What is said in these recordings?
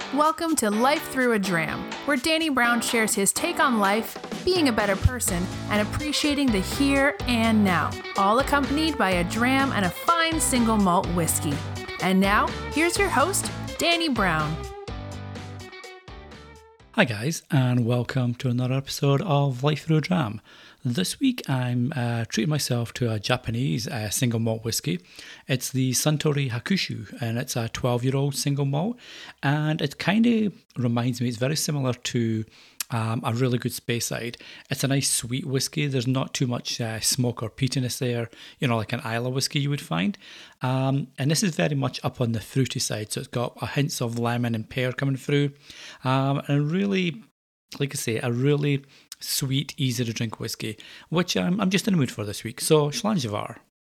Welcome to Life Through a Dram, where Danny Brown shares his take on life, being a better person, and appreciating the here and now, all accompanied by a dram and a fine single malt whiskey. And now, here's your host, Danny Brown. Hi guys, and welcome to another episode of Life Through a Dram. This week I'm treating myself to a Japanese single malt whiskey. It's the Suntory Hakushu, and it's a 12-year-old single malt, and it kind of reminds me, it's very similar to a really good Speyside. It's a nice sweet whiskey. There's not too much smoke or peatiness there, like an Islay whiskey you would find. And this is very much up on the fruity side, so it's got a hints of lemon and pear coming through. And really, like I say, a really sweet, easy to drink whiskey, which I'm just in the mood for this week. So, Schlangevar.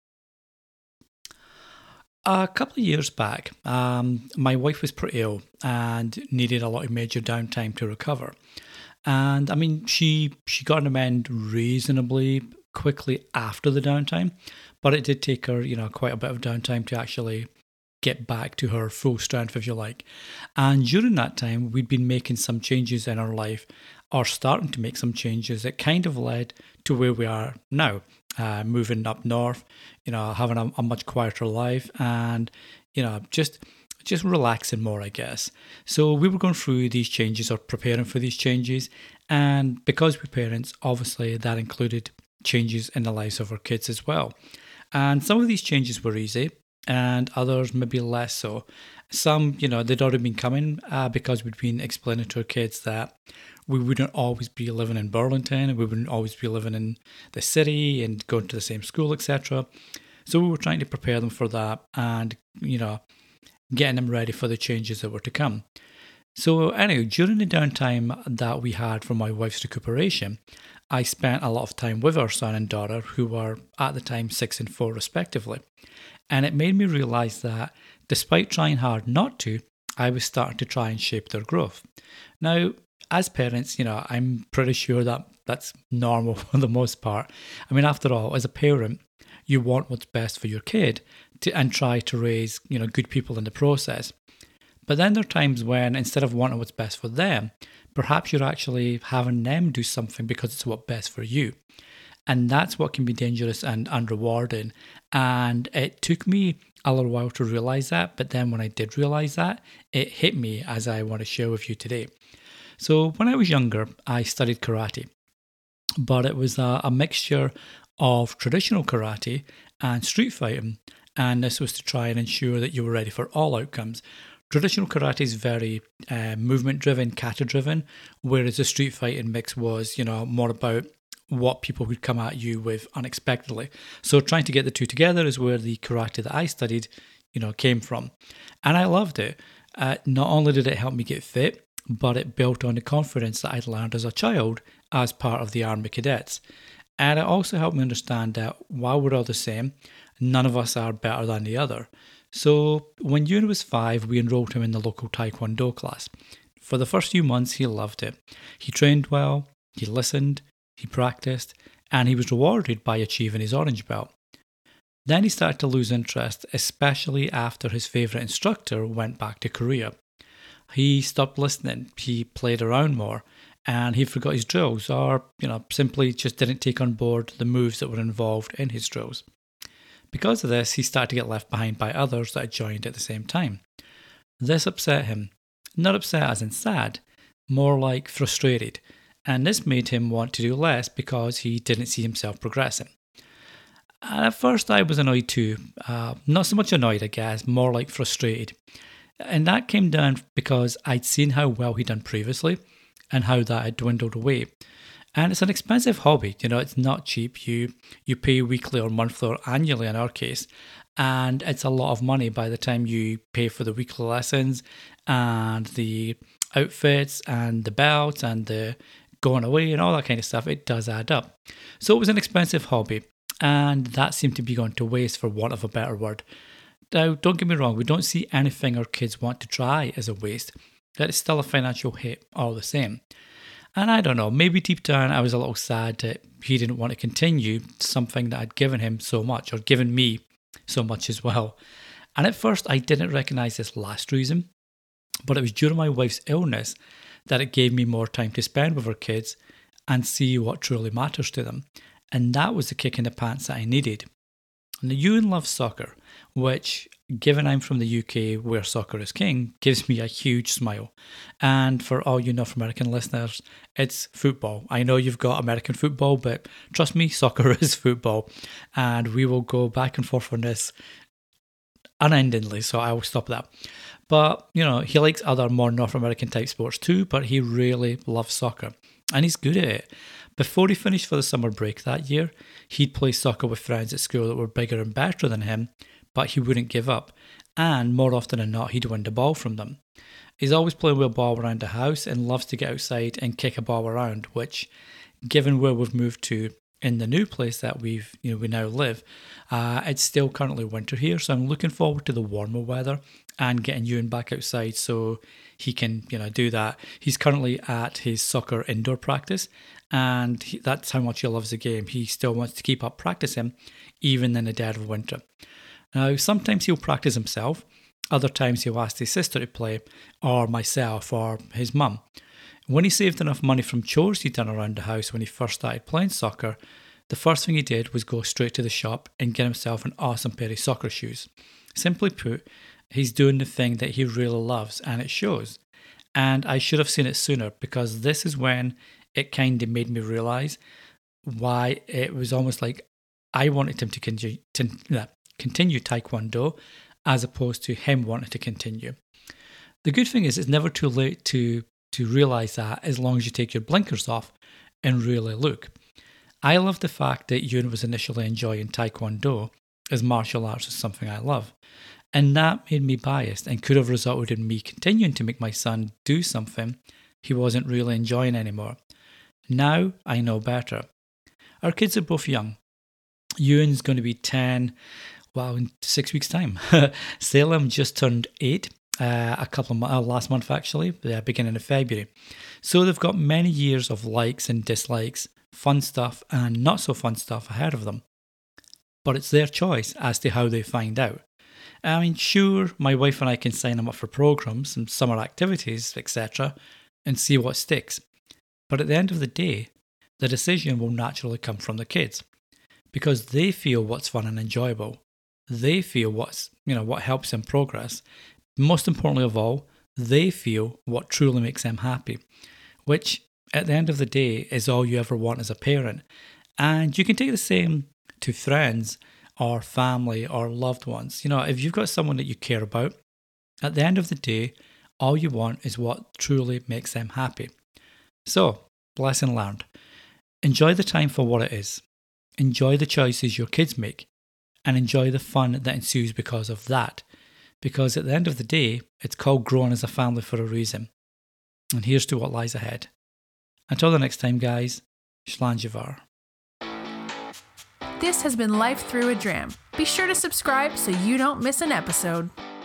A couple of years back, my wife was pretty ill and needed a lot of major downtime to recover. And I mean, she got an amend reasonably quickly after the downtime, but it did take her, quite a bit of downtime to actually get back to her full strength, if you like. And during that time, we'd been making some changes in our life, or starting to make some changes that kind of led to where we are now, moving up north, having a much quieter life, and just relaxing more, I guess. So we were going through these changes, or preparing for these changes, and because we're parents, obviously that included changes in the lives of our kids as well. And some of these changes were easy, and others maybe less so. Some, they'd already been coming because we'd been explaining to our kids that we wouldn't always be living in Burlington, and we wouldn't always be living in the city and going to the same school, etc. So we were trying to prepare them for that, and, getting them ready for the changes that were to come. So anyway, during the downtime that we had from my wife's recuperation, I spent a lot of time with our son and daughter, who were at the time 6 and 4 respectively. And it made me realise that despite trying hard not to, I was starting to try and shape their growth. Now, as parents, I'm pretty sure that that's normal for the most part. I mean, after all, as a parent, you want what's best for your kid and try to raise, good people in the process. But then there are times when, instead of wanting what's best for them, perhaps you're actually having them do something because it's what's best for you. And that's what can be dangerous and unrewarding. And it took me a little while to realise that, but then when I did realise that, it hit me, as I want to share with you today. So when I was younger, I studied karate, but it was a mixture of traditional karate and street fighting, and this was to try and ensure that you were ready for all outcomes. Traditional karate is very movement-driven, kata-driven, whereas the street fighting mix was, more about what people would come at you with unexpectedly. So trying to get the two together is where the karate that I studied, came from. And I loved it. Not only did it help me get fit, but it built on the confidence that I'd learned as a child as part of the Army Cadets. And it also helped me understand that while we're all the same, none of us are better than the other. So when Ewan was 5, we enrolled him in the local Taekwondo class. For the first few months, he loved it. He trained well, he listened, he practiced, and he was rewarded by achieving his orange belt. Then he started to lose interest, especially after his favourite instructor went back to Korea. He stopped listening, he played around more, and he forgot his drills, or, simply just didn't take on board the moves that were involved in his drills. Because of this, he started to get left behind by others that had joined at the same time. This upset him. Not upset as in sad, more like frustrated, and this made him want to do less because he didn't see himself progressing. And at first I was annoyed too, not so much annoyed I guess, more like frustrated. And that came down because I'd seen how well he'd done previously and how that had dwindled away. And it's an expensive hobby, it's not cheap. You pay weekly or monthly or annually in our case, and it's a lot of money by the time you pay for the weekly lessons and the outfits and the belts and the going away and all that kind of stuff. It does add up. So it was an expensive hobby, and that seemed to be going to waste, for want of a better word. Now, don't get me wrong, we don't see anything our kids want to try as a waste. That is still a financial hit all the same. And I don't know, maybe deep down I was a little sad that he didn't want to continue something that I'd given him so much, or given me so much as well. And at first I didn't recognise this last reason. But it was during my wife's illness that it gave me more time to spend with her kids and see what truly matters to them. And that was the kick in the pants that I needed. And Ewan loves soccer, which, given I'm from the UK where soccer is king, gives me a huge smile. And for all you North American listeners, it's football. I know you've got American football, but trust me, soccer is football. And we will go back and forth on this unendingly, so I will stop that. But, he likes other more North American type sports too, but he really loves soccer. And he's good at it. Before he finished for the summer break that year, he'd play soccer with friends at school that were bigger and better than him, but he wouldn't give up. And more often than not, he'd win the ball from them. He's always playing with a ball around the house and loves to get outside and kick a ball around, which, given where we've moved to in the new place that we now live, it's still currently winter here, so I'm looking forward to the warmer weather and getting Ewan back outside so he can, do that. He's currently at his soccer indoor practice, and that's how much he loves the game. He still wants to keep up practicing, even in the dead of winter. Now, sometimes he'll practice himself. Other times he'll ask his sister to play, or myself, or his mum. When he saved enough money from chores he'd done around the house when he first started playing soccer, the first thing he did was go straight to the shop and get himself an awesome pair of soccer shoes. Simply put, he's doing the thing that he really loves, and it shows. And I should have seen it sooner, because this is when it kind of made me realise why it was almost like I wanted him to continue Taekwondo as opposed to him wanting to continue. The good thing is it's never too late to realise that, as long as you take your blinkers off and really look. I love the fact that Ewan was initially enjoying Taekwondo, as martial arts is something I love. And that made me biased and could have resulted in me continuing to make my son do something he wasn't really enjoying anymore. Now I know better. Our kids are both young. Ewan's going to be 10, in 6 weeks' time. Salem just turned 8. Last month actually, beginning of February. So they've got many years of likes and dislikes, fun stuff and not so fun stuff ahead of them. But it's their choice as to how they find out. I mean, sure, my wife and I can sign them up for programs and summer activities, etc., and see what sticks. But at the end of the day, the decision will naturally come from the kids, because they feel what's fun and enjoyable. They feel what helps them progress. Most importantly of all, they feel what truly makes them happy, which at the end of the day is all you ever want as a parent. And you can take the same to friends or family or loved ones. If you've got someone that you care about, at the end of the day, all you want is what truly makes them happy. So, lesson learned. Enjoy the time for what it is. Enjoy the choices your kids make, and enjoy the fun that ensues because of that. Because at the end of the day, it's called growing as a family for a reason. And here's to what lies ahead. Until the next time, guys, Shlanjivar. This has been Life Through a Dram. Be sure to subscribe so you don't miss an episode.